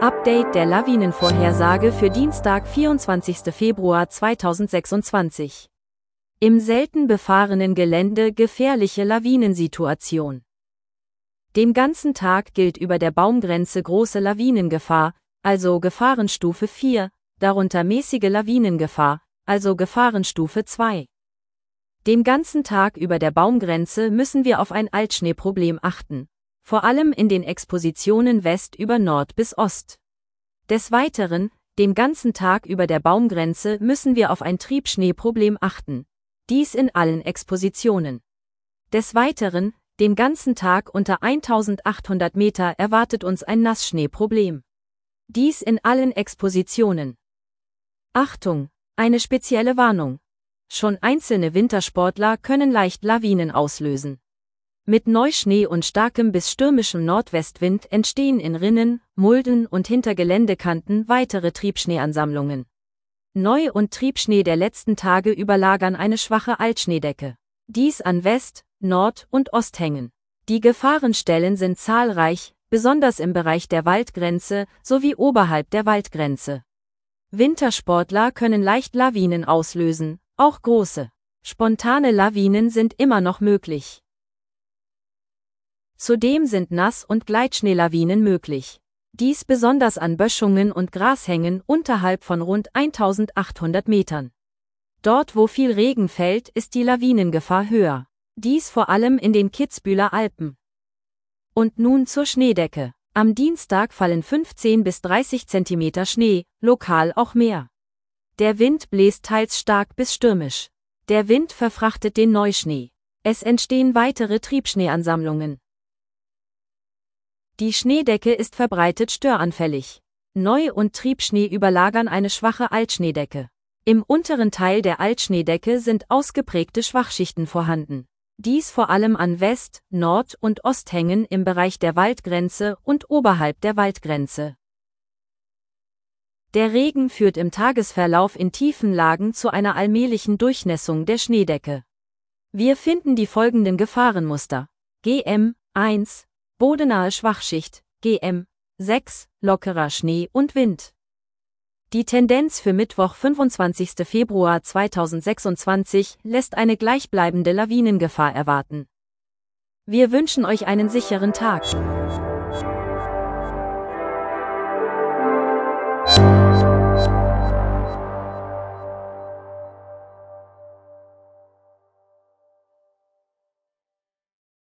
Update der Lawinenvorhersage für Dienstag, 24. Februar 2026. Im selten befahrenen Gelände gefährliche Lawinensituation. Den ganzen Tag gilt über der Baumgrenze große Lawinengefahr, also Gefahrenstufe 4, darunter mäßige Lawinengefahr, also Gefahrenstufe 2. Den ganzen Tag über der Baumgrenze müssen wir auf ein Altschneeproblem achten, vor allem in den Expositionen West über Nord bis Ost. Des Weiteren, den ganzen Tag über der Baumgrenze müssen wir auf ein Triebschneeproblem achten, dies in allen Expositionen. Des Weiteren, den ganzen Tag unter 1800 Meter erwartet uns ein Nassschneeproblem. Dies in allen Expositionen. Achtung, eine spezielle Warnung. Schon einzelne Wintersportler können leicht Lawinen auslösen. Mit Neuschnee und starkem bis stürmischem Nordwestwind entstehen in Rinnen, Mulden und hinter Geländekanten weitere Triebschneeansammlungen. Neu- und Triebschnee der letzten Tage überlagern eine schwache Altschneedecke. Dies an West-, Nord- und Osthängen. Die Gefahrenstellen sind zahlreich, besonders im Bereich der Waldgrenze sowie oberhalb der Waldgrenze. Wintersportler können leicht Lawinen auslösen, auch große. Spontane Lawinen sind immer noch möglich. Zudem sind Nass- und Gleitschneelawinen möglich. Dies besonders an Böschungen und Grashängen unterhalb von rund 1800 Metern. Dort, wo viel Regen fällt, ist die Lawinengefahr höher. Dies vor allem in den Kitzbüheler Alpen. Und nun zur Schneedecke. Am Dienstag fallen 15 bis 30 Zentimeter Schnee, lokal auch mehr. Der Wind bläst teils stark bis stürmisch. Der Wind verfrachtet den Neuschnee. Es entstehen weitere Triebschneeansammlungen. Die Schneedecke ist verbreitet störanfällig. Neu- und Triebschnee überlagern eine schwache Altschneedecke. Im unteren Teil der Altschneedecke sind ausgeprägte Schwachschichten vorhanden. Dies vor allem an West-, Nord- und Osthängen im Bereich der Waldgrenze und oberhalb der Waldgrenze. Der Regen führt im Tagesverlauf in tiefen Lagen zu einer allmählichen Durchnässung der Schneedecke. Wir finden die folgenden Gefahrenmuster: GM 1, bodenahe Schwachschicht, GM 6, lockerer Schnee und Wind. Die Tendenz für Mittwoch, 25. Februar 2026, lässt eine gleichbleibende Lawinengefahr erwarten. Wir wünschen euch einen sicheren Tag.